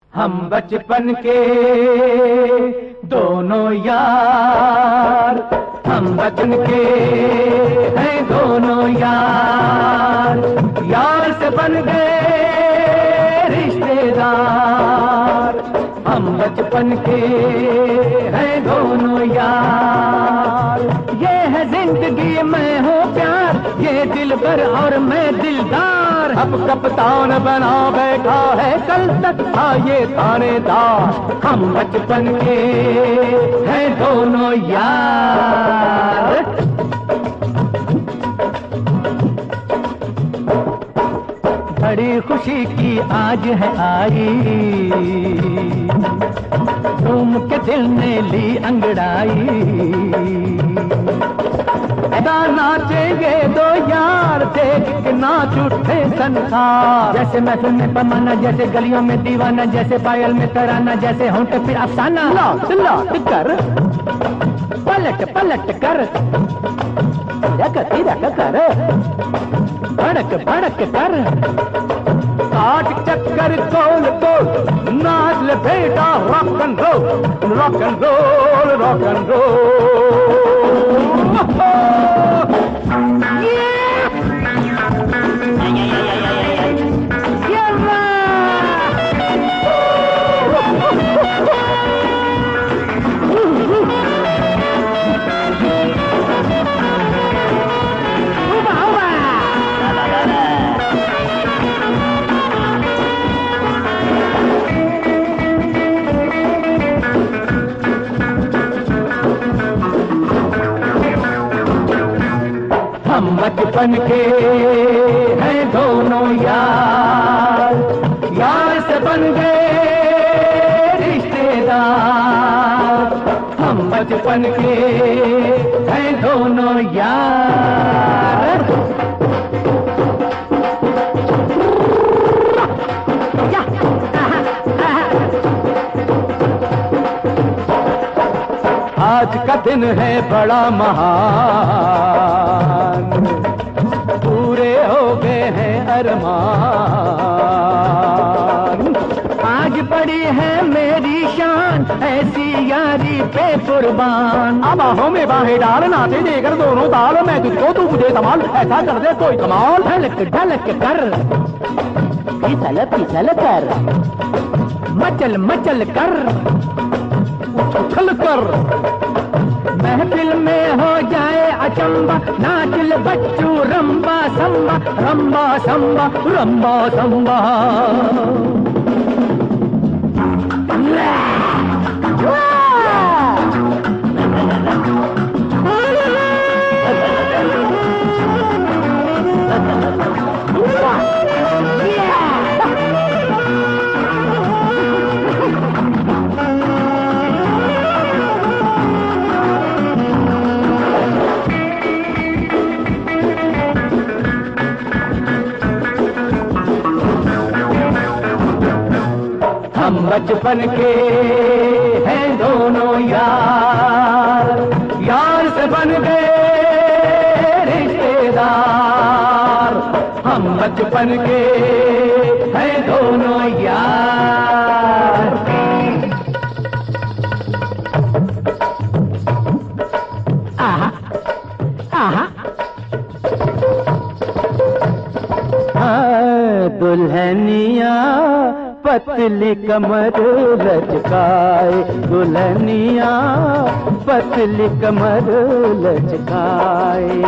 हम बचपन के दोनों यार, हम बचपन के हैं दोनों यार, यार से बन गए रिश्तेदार। हम बचपन के हैं दोनों यार, ये है जिंदगी मैं हूँ प्यार, ये दिलबर और मैं दिलदार। अब कप्तान बना बैठा है, कल तक था ये थानेदार। हम बचपन के हैं दोनों यार। बड़ी खुशी की आज है आई, झूम के दिल ने ली अंगड़ाई। नाचेंगे दो यार, देख के नाच उठे संसार। जैसे महफिल में पमाना, जैसे गलियों में दीवाना, जैसे पायल में तराना, जैसे होंठ पे अफसाना। लौट लौट कर, पलट पलट कर, तिरक तिरक कर, भड़क भड़क कर, काट चक्कर तोल तोल, नाच ले बेटा rock and roll, rock and roll, rock and roll. हम बचपन के हैं दोनों यार, यार से बन गए रिश्तेदार। हम बचपन के हैं दोनों यार। आज का दिन है बड़ा महान, पूरे हो गए हैं अरमान। आज बड़ी है मेरी शान, ऐसी यारी पे कुर्बान। अब बाहों में बाहें डाल, नाचे देकर दोनों ताल, मैं तुझको तू मुझे धमाल, ऐसा कर दे कोई कमाल। ढलक ढलक कर, फिसल फिसल कर, मचल मचल कर, उछल कर, महफिल में हो जाए अचंबा। नाचल बच्चू रंबा संबा, रंबा संबा, रंबा संबा। हम बचपन के हैं दोनों यार, यार से बन गए रिश्तेदार। हम बचपन के हैं दोनों यार। आहा आहा, दुल्हनिया पतली कमर लचकाए, दुल्हनिया पतली कमर लचकाए।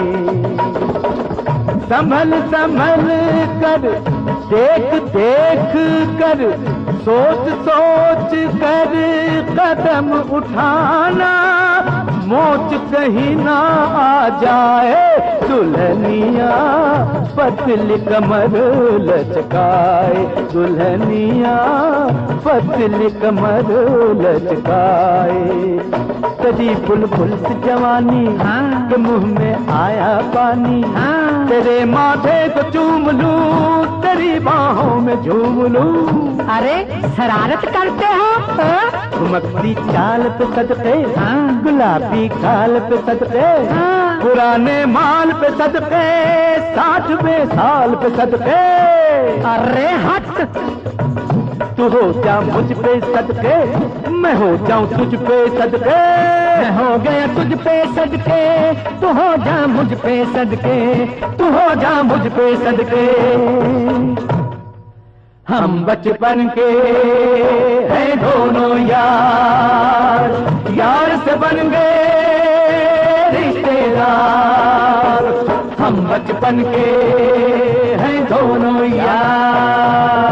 संभल संभल कर, देख देख कर, सोच सोच कर कदम उठाना, मोच कहीं ना आ जाए। दुल्हनिया पतली कमर लचकाए, दुल्हनिया पतली कमर लचकाए। तेरी बुलबुल सी जवानी, के मुंह में आया पानी। तेरे माथे को चूम लूं, तेरी बाहों में झूम लूं। अरे शरारत करते हो? घुमकती चाल पे सदके, गुलाबी गाल पे सदके, पुराने माल पे सदके, 60वें साल पे सदके। अरे हट, तू हो जा मुझ पे सदके, मैं हो जाऊं तुझ पे सदके, मैं हो गया तुझ पे सदके, तू हो जा मुझ पे सदके, तू हो जा मुझ पे सदके। हम बचपन के हैं दोनों यार, यार से बन गए रिश्तेदार। हम बचपन के हैं दोनों यार।